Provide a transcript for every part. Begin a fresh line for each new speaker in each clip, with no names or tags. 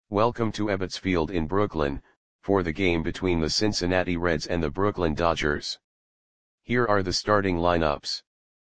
Welcome to Ebbets Field in Brooklyn, for the game between the Cincinnati Reds and the Brooklyn Dodgers. Here are the starting lineups.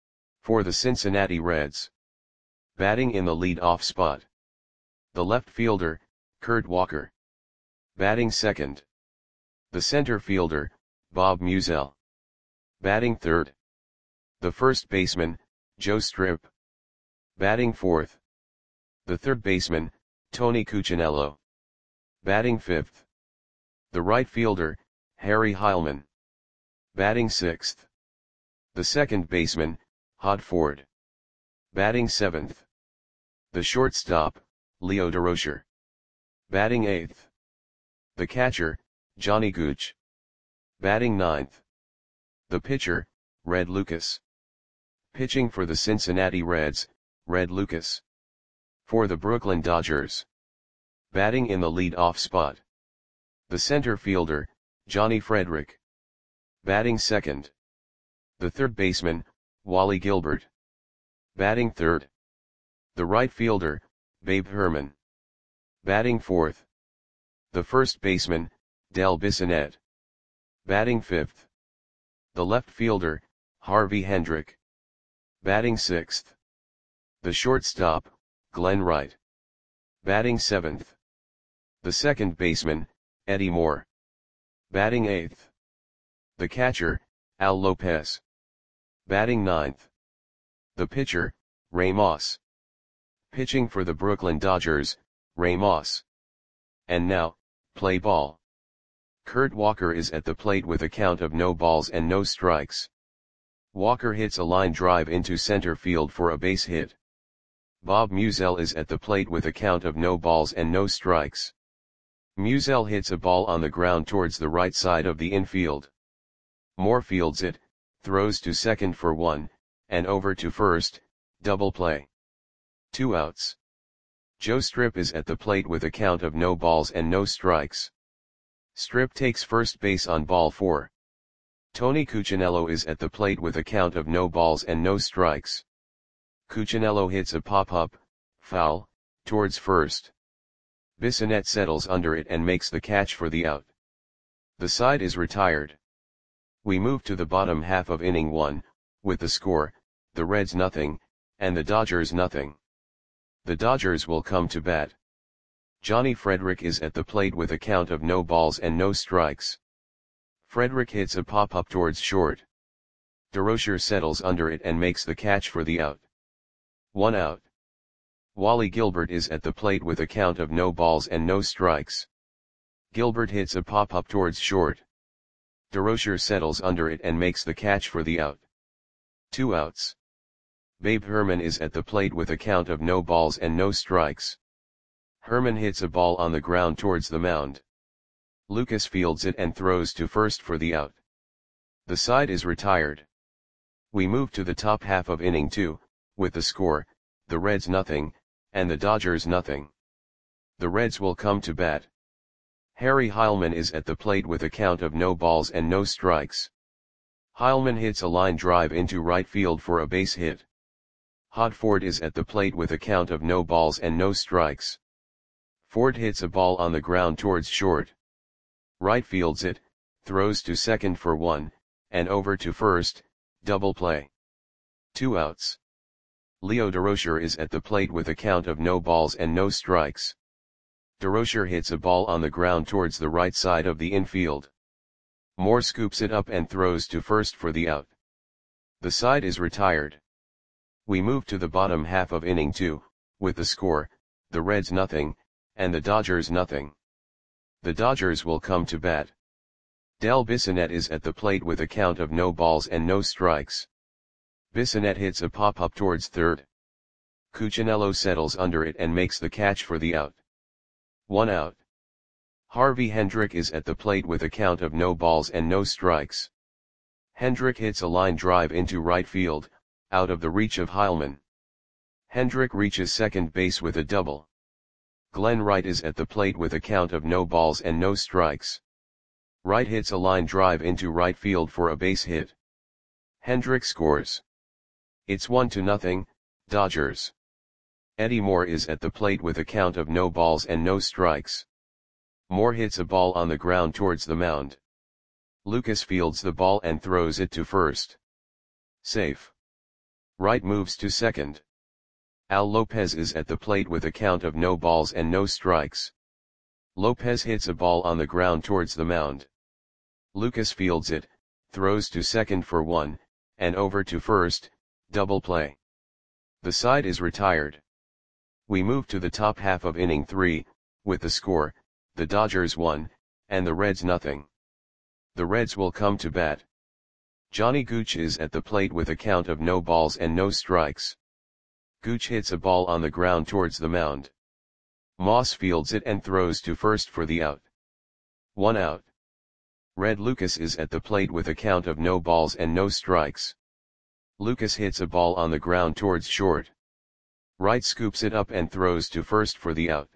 For the Cincinnati Reds. Batting in the lead-off spot. The left fielder, Kurt Walker. Batting second. The center fielder, Bob Meusel. Batting third. The first baseman, Joe Strip. Batting fourth. The third baseman, Tony Cuccinello. Batting fifth. The right fielder, Harry Heilmann. Batting sixth. The second baseman, Hod Ford. Batting seventh. The shortstop, Leo Durocher. Batting eighth. The catcher, Johnny Gooch. Batting ninth. The pitcher, Red Lucas. Pitching for the Cincinnati Reds, Red Lucas. For the Brooklyn Dodgers. Batting in the lead-off spot. The center fielder, Johnny Frederick. Batting second. The third baseman, Wally Gilbert. Batting third. The right fielder, Babe Herman. Batting fourth. The first baseman, Del Bissonette. Batting fifth. The left fielder, Harvey Hendrick. Batting sixth. The shortstop, Glenn Wright. Batting seventh. The second baseman, Eddie Moore. Batting eighth. The catcher, Al Lopez. Batting ninth. The pitcher, Ray Moss. Pitching for the Brooklyn Dodgers, Ray Moss. And now, play ball. Kurt Walker is at the plate with a count of no balls and no strikes. Walker hits a line drive into center field for a base hit. Bob Meusel is at the plate with a count of no balls and no strikes. Meusel hits a ball on the ground towards the right side of the infield. Moore fields it, throws to second for one, and over to first, double play. 2 outs. Joe Strip is at the plate with a count of no balls and no strikes. Strip takes first base on ball 4. Tony Cuccinello is at the plate with a count of no balls and no strikes. Cuccinello hits a pop-up, foul, towards first. Bissonette settles under it and makes the catch for the out. The side is retired. We move to the bottom half of inning 1, with the score, the Reds nothing, and the Dodgers nothing. The Dodgers will come to bat. Johnny Frederick is at the plate with a count of no balls and no strikes. Frederick hits a pop-up towards short. Durocher settles under it and makes the catch for the out. 1 out. Wally Gilbert is at the plate with a count of no balls and no strikes. Gilbert hits a pop-up towards short. Durocher settles under it and makes the catch for the out. 2 outs. Babe Herman is at the plate with a count of no balls and no strikes. Herman hits a ball on the ground towards the mound. Lucas fields it and throws to first for the out. The side is retired. We move to the top half of inning 2, with the score, the Reds nothing, and the Dodgers nothing. The Reds will come to bat. Harry Heilmann is at the plate with a count of no balls and no strikes. Heilmann hits a line drive into right field for a base hit. Hod Ford is at the plate with a count of no balls and no strikes. Ford hits a ball on the ground towards short. Wright fields it, throws to second for one, and over to first, double play. 2 outs. Leo Durocher is at the plate with a count of no balls and no strikes. Durocher hits a ball on the ground towards the right side of the infield. Moore scoops it up and throws to first for the out. The side is retired. We move to the bottom half of inning 2, with the score, the Reds nothing, and the Dodgers nothing. The Dodgers will come to bat. Del Bissonette is at the plate with a count of no balls and no strikes. Bissonette hits a pop-up towards third. Cuccinello settles under it and makes the catch for the out. 1 out. Harvey Hendrick is at the plate with a count of no balls and no strikes. Hendrick hits a line drive into right field, out of the reach of Heilmann. Hendrick reaches second base with a double. Glenn Wright is at the plate with a count of no balls and no strikes. Wright hits a line drive into right field for a base hit. Hendrick scores. It's 1-0, Dodgers. Eddie Moore is at the plate with a count of no balls and no strikes. Moore hits a ball on the ground towards the mound. Lucas fields the ball and throws it to first. Safe. Wright moves to second. Al Lopez is at the plate with a count of no balls and no strikes. Lopez hits a ball on the ground towards the mound. Lucas fields it, throws to second for one, and over to first, double play. The side is retired. We move to the top half of inning 3, with the score, the Dodgers 1, and the Reds nothing. The Reds will come to bat. Johnny Gooch is at the plate with a count of no balls and no strikes. Gooch hits a ball on the ground towards the mound. Moss fields it and throws to first for the out. 1 out. Red Lucas is at the plate with a count of no balls and no strikes. Lucas hits a ball on the ground towards short. Wright scoops it up and throws to first for the out.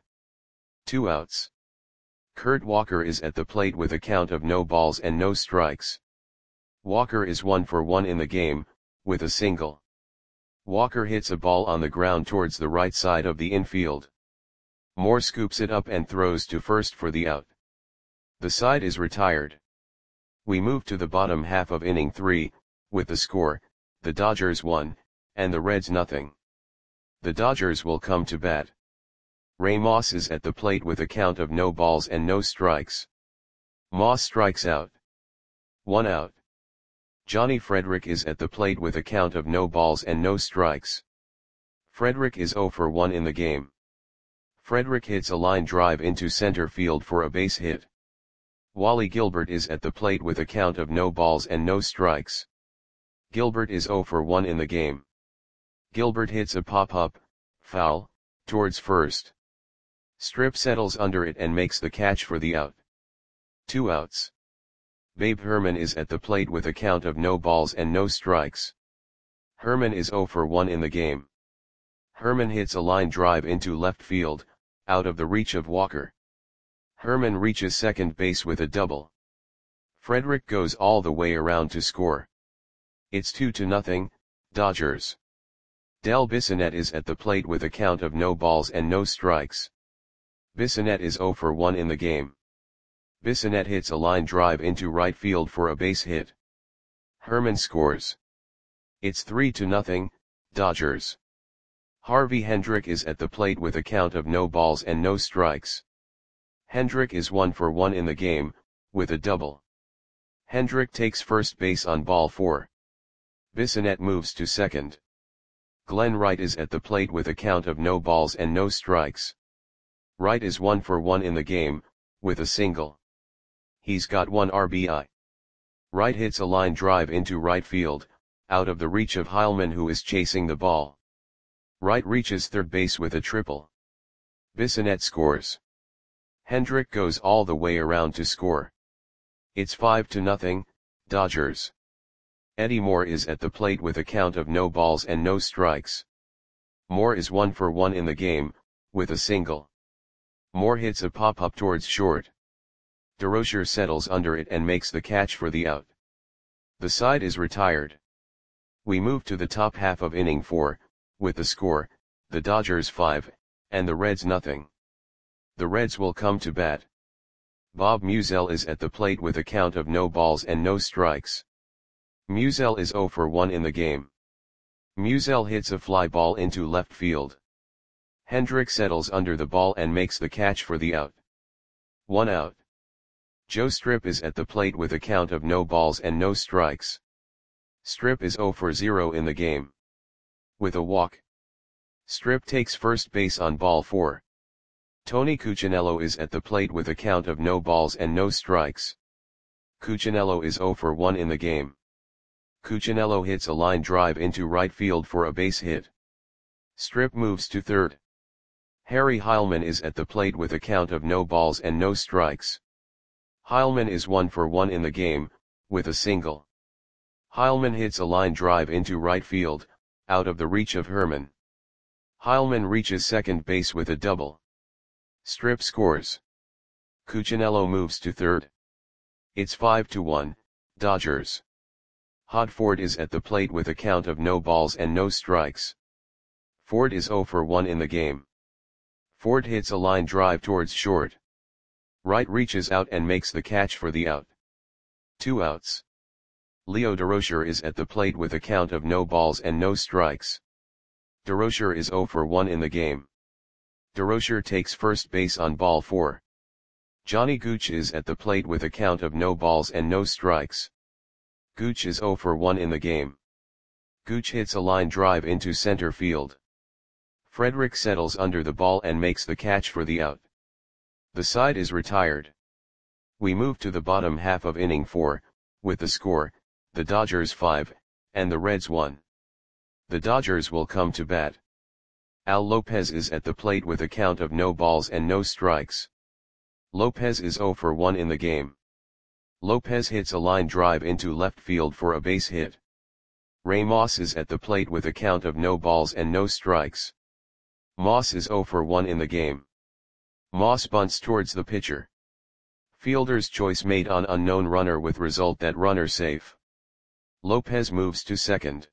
2 outs. Kurt Walker is at the plate with a count of no balls and no strikes. Walker is 1 for 1 in the game, with a single. Walker hits a ball on the ground towards the right side of the infield. Moore scoops it up and throws to first for the out. The side is retired. We move to the bottom half of inning 3, with the score, the Dodgers 1, and the Reds nothing. The Dodgers will come to bat. Ray Moss is at the plate with a count of no balls and no strikes. Moss strikes out. 1 out. Johnny Frederick is at the plate with a count of no balls and no strikes. Frederick is 0 for 1 in the game. Frederick hits a line drive into center field for a base hit. Wally Gilbert is at the plate with a count of no balls and no strikes. Gilbert is 0 for 1 in the game. Gilbert hits a pop-up, foul, towards first. Strip settles under it and makes the catch for the out. 2 outs. Babe Herman is at the plate with a count of no balls and no strikes. Herman is 0 for 1 in the game. Herman hits a line drive into left field, out of the reach of Walker. Herman reaches second base with a double. Frederick goes all the way around to score. It's 2-0, Dodgers. Del Bissonette is at the plate with a count of no balls and no strikes. Bissonette is 0 for 1 in the game. Bissonette hits a line drive into right field for a base hit. Herman scores. It's 3-0, Dodgers. Harvey Hendrick is at the plate with a count of no balls and no strikes. Hendrick is 1 for 1 in the game, with a double. Hendrick takes first base on ball 4. Bissonette moves to second. Glenn Wright is at the plate with a count of no balls and no strikes. Wright is 1 for 1 in the game, with a single. He's got 1 RBI. Wright hits a line drive into right field, out of the reach of Heilman who is chasing the ball. Wright reaches third base with a triple. Bissonette scores. Hendrick goes all the way around to score. It's 5-0, Dodgers. Eddie Moore is at the plate with a count of no balls and no strikes. Moore is 1 for 1 in the game, with a single. Moore hits a pop-up towards short. DeRocher settles under it and makes the catch for the out. The side is retired. We move to the top half of inning 4, with the score, the Dodgers 5, and the Reds nothing. The Reds will come to bat. Bob Musial is at the plate with a count of no balls and no strikes. Musial is 0 for 1 in the game. Musial hits a fly ball into left field. Hendrick settles under the ball and makes the catch for the out. 1 out. Joe Strip is at the plate with a count of no balls and no strikes. Strip is 0 for 0 in the game. With a walk. Strip takes first base on ball 4. Tony Cuccinello is at the plate with a count of no balls and no strikes. Cuccinello is 0 for 1 in the game. Cuccinello hits a line drive into right field for a base hit. Strip moves to third. Harry Heilman is at the plate with a count of no balls and no strikes. Heilman is 1 for 1 in the game, with a single. Heilman hits a line drive into right field, out of the reach of Herman. Heilman reaches second base with a double. Strip scores. Cuccinello moves to third. It's 5-1, Dodgers. Hodford is at the plate with a count of no balls and no strikes. Ford is 0 for 1 in the game. Ford hits a line drive towards short. Wright reaches out and makes the catch for the out. 2 outs. Leo Durocher is at the plate with a count of no balls and no strikes. Durocher is 0 for 1 in the game. Durocher takes first base on ball 4. Johnny Gooch is at the plate with a count of no balls and no strikes. Gooch is 0 for 1 in the game. Gooch hits a line drive into center field. Frederick settles under the ball and makes the catch for the out. The side is retired. We move to the bottom half of inning 4, with the score, the Dodgers 5, and the Reds 1. The Dodgers will come to bat. Al Lopez is at the plate with a count of no balls and no strikes. Lopez is 0 for 1 in the game. Lopez hits a line drive into left field for a base hit. Ray Moss is at the plate with a count of no balls and no strikes. Moss is 0 for 1 in the game. Moss bunts towards the pitcher. Fielder's choice made on unknown runner with result that runner safe. Lopez moves to second.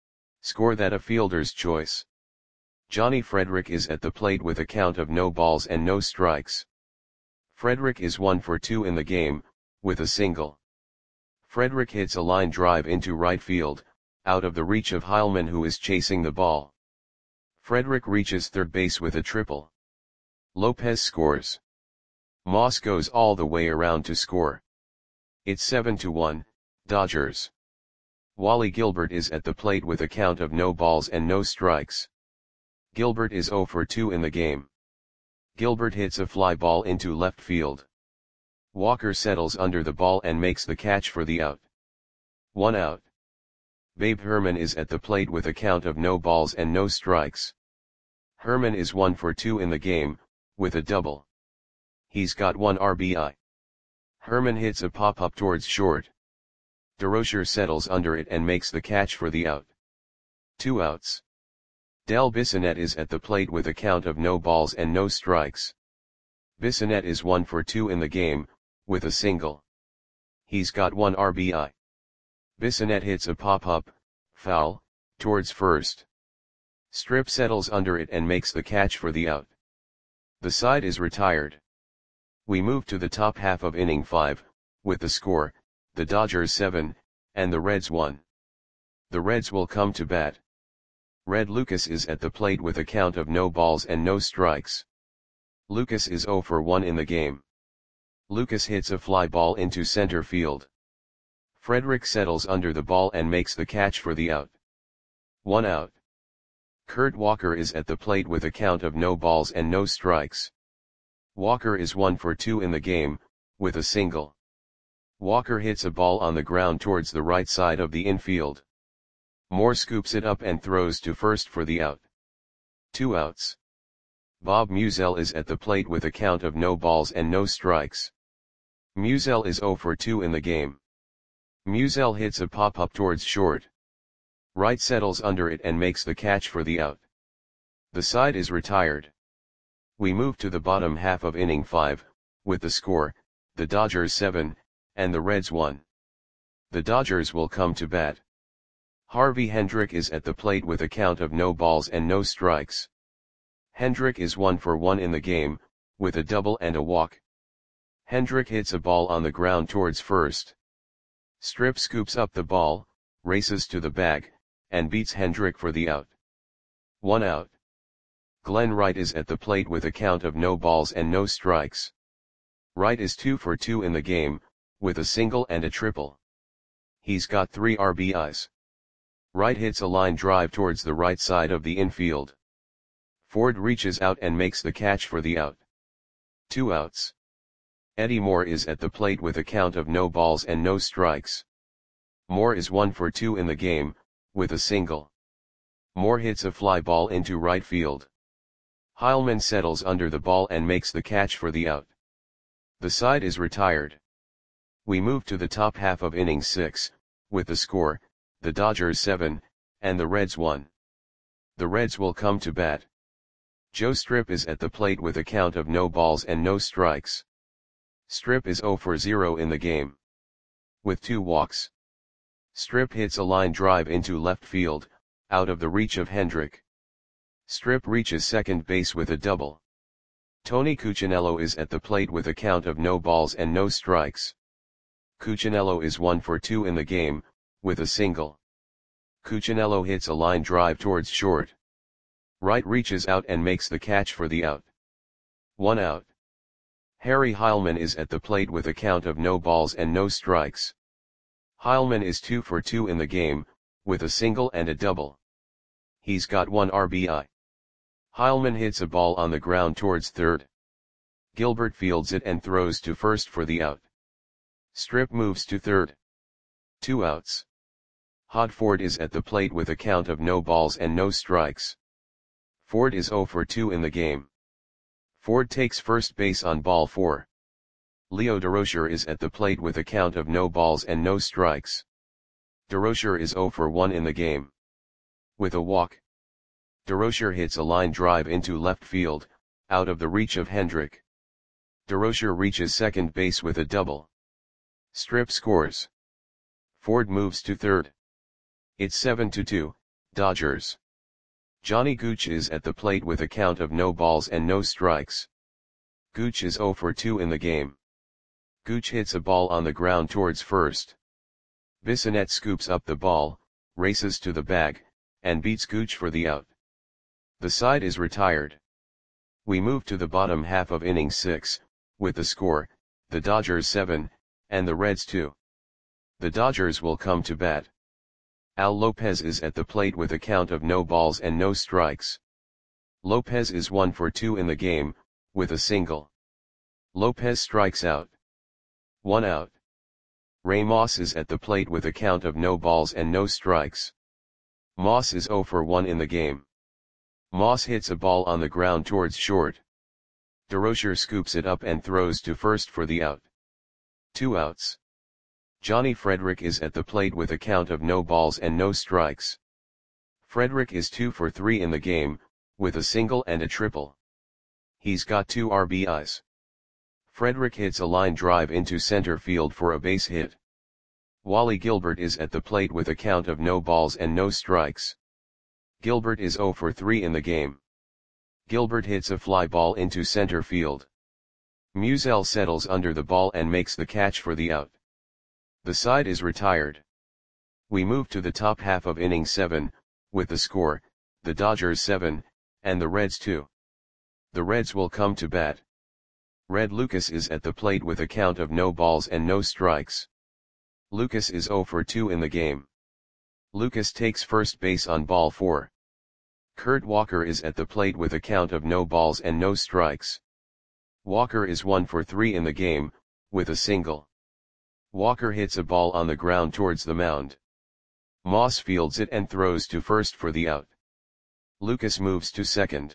Score that a fielder's choice. Johnny Frederick is at the plate with a count of no balls and no strikes. Frederick is 1 for 2 in the game, with a single. Frederick hits a line drive into right field, out of the reach of Heilman who is chasing the ball. Frederick reaches third base with a triple. Lopez scores. Moss goes all the way around to score. It's 7-1, Dodgers. Wally Gilbert is at the plate with a count of no balls and no strikes. Gilbert is 0 for 2 in the game. Gilbert hits a fly ball into left field. Walker settles under the ball and makes the catch for the out. 1 out. Babe Herman is at the plate with a count of no balls and no strikes. Herman is 1 for 2 in the game, with a double. He's got 1 RBI. Herman hits a pop-up towards short. Durocher settles under it and makes the catch for the out. 2 outs. Del Bissonette is at the plate with a count of no balls and no strikes. Bissonette is 1 for 2 in the game, with a single. He's got 1 RBI. Bissonette hits a pop-up, foul, towards first. Strip settles under it and makes the catch for the out. The side is retired. We move to the top half of inning 5, with the score, the Dodgers 7, and the Reds 1. The Reds will come to bat. Red Lucas is at the plate with a count of no balls and no strikes. Lucas is 0 for 1 in the game. Lucas hits a fly ball into center field. Frederick settles under the ball and makes the catch for the out. 1 out. Kurt Walker is at the plate with a count of no balls and no strikes. Walker is 1 for 2 in the game, with a single. Walker hits a ball on the ground towards the right side of the infield. Moore scoops it up and throws to first for the out. 2 outs. Bob Musial is at the plate with a count of no balls and no strikes. Musial is 0 for 2 in the game. Musial hits a pop-up towards short. Wright settles under it and makes the catch for the out. The side is retired. We move to the bottom half of inning 5, with the score, the Dodgers 7, and the Reds 1. The Dodgers will come to bat. Harvey Hendrick is at the plate with a count of no balls and no strikes. Hendrick is 1 for 1 in the game, with a double and a walk. Hendrick hits a ball on the ground towards first. Strip scoops up the ball, races to the bag, and beats Hendrick for the out. 1 out. Glenn Wright is at the plate with a count of no balls and no strikes. Wright is 2 for 2 in the game, with a single and a triple. He's got 3 RBIs. Wright hits a line drive towards the right side of the infield. Ford reaches out and makes the catch for the out. 2 outs. Eddie Moore is at the plate with a count of no balls and no strikes. Moore is 1 for 2 in the game, with a single. Moore hits a fly ball into right field. Heilman settles under the ball and makes the catch for the out. The side is retired. We move to the top half of inning 6, with the score, the Dodgers 7, and the Reds 1. The Reds will come to bat. Joe Strip is at the plate with a count of no balls and no strikes. Strip is 0 for 0 in the game. With 2 walks. Strip hits a line drive into left field, out of the reach of Hendrick. Strip reaches second base with a double. Tony Cuccinello is at the plate with a count of no balls and no strikes. Cuccinello is 1 for 2 in the game, with a single. Cuccinello hits a line drive towards short. Wright reaches out and makes the catch for the out. 1 out. Harry Heilmann is at the plate with a count of no balls and no strikes. Heilmann is 2 for 2 in the game, with a single and a double. He's got 1 RBI. Heilmann hits a ball on the ground towards third. Gilbert fields it and throws to first for the out. Strip moves to third. 2 outs. Hod Ford is at the plate with a count of no balls and no strikes. Ford is 0 for 2 in the game. Ford takes first base on ball 4. Leo Durocher is at the plate with a count of no balls and no strikes. Durocher is 0 for 1 in the game. With a walk, Durocher hits a line drive into left field, out of the reach of Hendrick. Durocher reaches second base with a double. Strip scores. Ford moves to third. It's 7-2, Dodgers. Johnny Gooch is at the plate with a count of no balls and no strikes. Gooch is 0 for 2 in the game. Gooch hits a ball on the ground towards first. Bissonette scoops up the ball, races to the bag, and beats Gooch for the out. The side is retired. We move to the bottom half of inning 6, with the score, the Dodgers 7, and the Reds 2. The Dodgers will come to bat. Al Lopez is at the plate with a count of no balls and no strikes. Lopez is 1 for 2 in the game, with a single. Lopez strikes out. 1 out. Ray Moss is at the plate with a count of no balls and no strikes. Moss is 0 for 1 in the game. Moss hits a ball on the ground towards short. Durocher scoops it up and throws to first for the out. 2 outs. Johnny Frederick is at the plate with a count of no balls and no strikes. Frederick is 2 for 3 in the game, with a single and a triple. He's got 2 RBIs. Frederick hits a line drive into center field for a base hit. Wally Gilbert is at the plate with a count of no balls and no strikes. Gilbert is 0 for 3 in the game. Gilbert hits a fly ball into center field. Musial settles under the ball and makes the catch for the out. The side is retired. We move to the top half of inning 7, with the score, the Dodgers 7, and the Reds 2. The Reds will come to bat. Red Lucas is at the plate with a count of no balls and no strikes. Lucas is 0 for 2 in the game. Lucas takes first base on ball 4. Kurt Walker is at the plate with a count of no balls and no strikes. Walker is 1 for 3 in the game, with a single. Walker hits a ball on the ground towards the mound. Moss fields it and throws to first for the out. Lucas moves to second.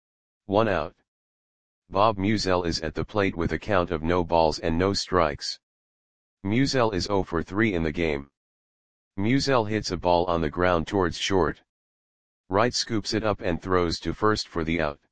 1 out. Bob Musial is at the plate with a count of no balls and no strikes. Musial is 0 for 3 in the game. Musial hits a ball on the ground towards short. Wright scoops it up and throws to first for the out.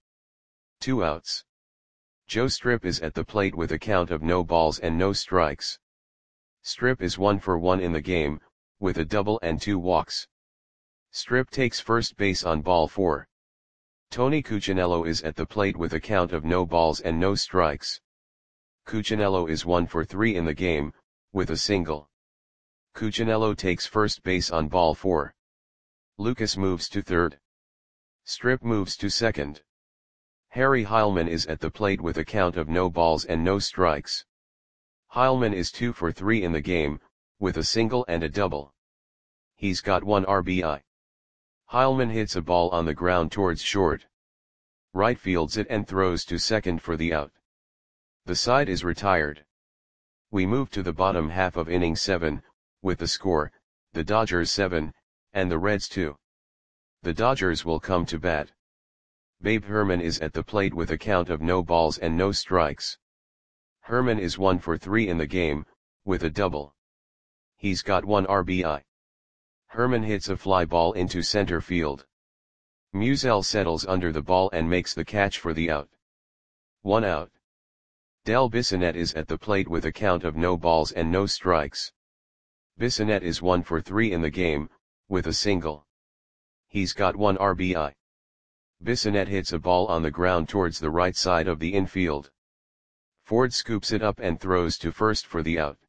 2 outs. Joe Strip is at the plate with a count of no balls and no strikes. Strip is 1 for 1 in the game, with a double and 2 walks. Strip takes first base on ball 4. Tony Cuccinello is at the plate with a count of no balls and no strikes. Cuccinello is 1 for 3 in the game, with a single. Cuccinello takes first base on ball 4. Lucas moves to third. Strip moves to second. Harry Heilmann is at the plate with a count of no balls and no strikes. Heilmann is 2 for 3 in the game, with a single and a double. He's got 1 RBI. Heilmann hits a ball on the ground towards short. Wright fields it and throws to second for the out. The side is retired. We move to the bottom half of inning 7, with the score, the Dodgers 7, and the Reds 2. The Dodgers will come to bat. Babe Herman is at the plate with a count of no balls and no strikes. Herman is 1 for 3 in the game, with a double. He's got 1 RBI. Herman hits a fly ball into center field. Musial settles under the ball and makes the catch for the out. 1 out. Del Bissonette is at the plate with a count of no balls and no strikes. Bissonette is 1 for 3 in the game, with a single. He's got 1 RBI. Bissonette hits a ball on the ground towards the right side of the infield. Ford scoops it up and throws to first for the out.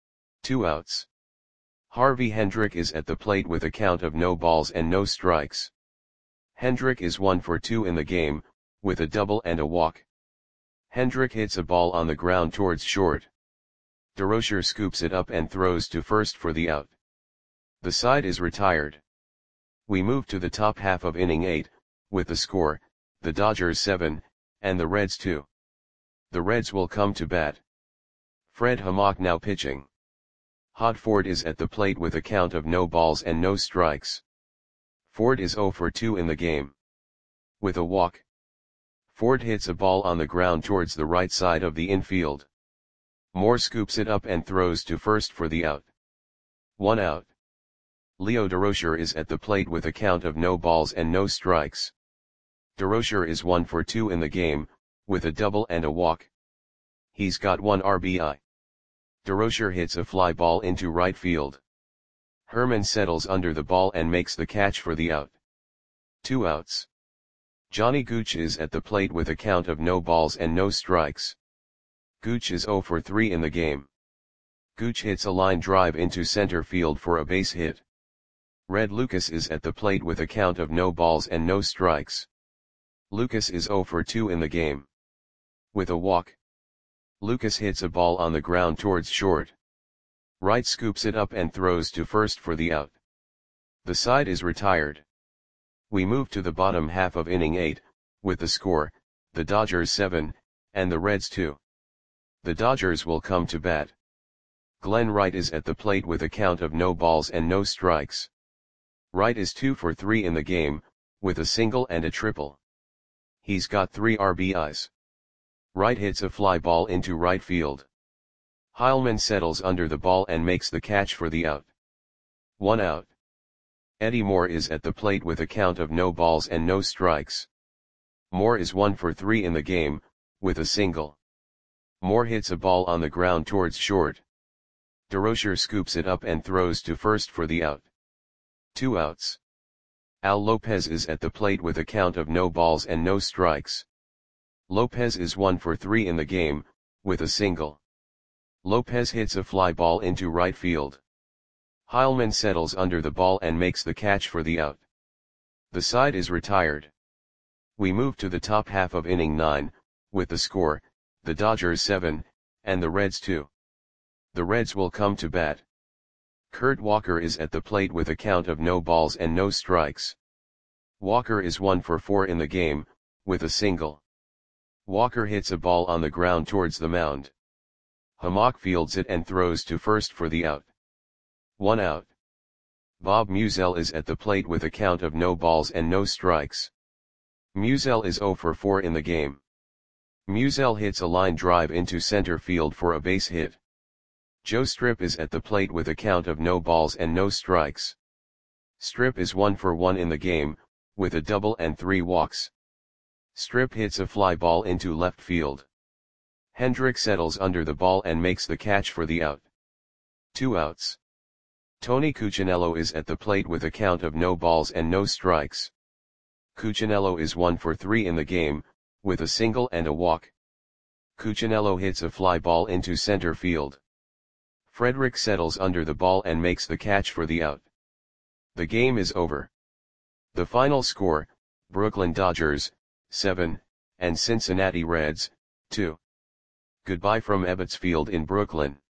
2 outs. Harvey Hendrick is at the plate with a count of no balls and no strikes. Hendrick is 1 for 2 in the game, with a double and a walk. Hendrick hits a ball on the ground towards short. DeRocher scoops it up and throws to first for the out. The side is retired. We move to the top half of inning 8, with the score, the Dodgers 7, and the Reds 2. The Reds will come to bat. Fred Hammock now pitching. Hod Ford is at the plate with a count of no balls and no strikes. Ford is 0 for 2 in the game. With a walk. Ford hits a ball on the ground towards the right side of the infield. Moore scoops it up and throws to first for the out. 1 out. Leo DeRocher is at the plate with a count of no balls and no strikes. DeRocher is 1 for 2 in the game, with a double and a walk. He's got 1 RBI. DeRocher hits a fly ball into right field. Herman settles under the ball and makes the catch for the out. 2 outs. Johnny Gooch is at the plate with a count of no balls and no strikes. Gooch is 0 for 3 in the game. Gooch hits a line drive into center field for a base hit. Red Lucas is at the plate with a count of no balls and no strikes. Lucas is 0 for 2 in the game. With a walk. Lucas hits a ball on the ground towards short. Wright scoops it up and throws to first for the out. The side is retired. We move to the bottom half of inning 8, with the score, the Dodgers 7, and the Reds 2. The Dodgers will come to bat. Glenn Wright is at the plate with a count of no balls and no strikes. Wright is 2 for 3 in the game, with a single and a triple. He's got 3 RBIs. Wright hits a fly ball into right field. Heilman settles under the ball and makes the catch for the out. 1 out. Eddie Moore is at the plate with a count of no balls and no strikes. Moore is 1 for 3 in the game, with a single. Moore hits a ball on the ground towards short. DeRocher scoops it up and throws to first for the out. 2 outs. Al Lopez is at the plate with a count of no balls and no strikes. Lopez is 1 for 3 in the game, with a single. Lopez hits a fly ball into right field. Heilman settles under the ball and makes the catch for the out. The side is retired. We move to the top half of inning 9, with the score, the Dodgers 7, and the Reds 2. The Reds will come to bat. Kurt Walker is at the plate with a count of no balls and no strikes. Walker is 1 for 4 in the game, with a single. Walker hits a ball on the ground towards the mound. Hammock fields it and throws to first for the out. 1 out. Bob Musial is at the plate with a count of no balls and no strikes. Musial is 0 for 4 in the game. Musial hits a line drive into center field for a base hit. Joe Strip is at the plate with a count of no balls and no strikes. Strip is 1 for 1 in the game, with a double and 3 walks. Strip hits a fly ball into left field. Hendrick settles under the ball and makes the catch for the out. 2 outs. Tony Cuccinello is at the plate with a count of no balls and no strikes. Cuccinello is 1 for 3 in the game, with a single and a walk. Cuccinello hits a fly ball into center field. Frederick settles under the ball and makes the catch for the out. The game is over. The final score, Brooklyn Dodgers, 7, and Cincinnati Reds, 2. Goodbye from Ebbets Field in Brooklyn.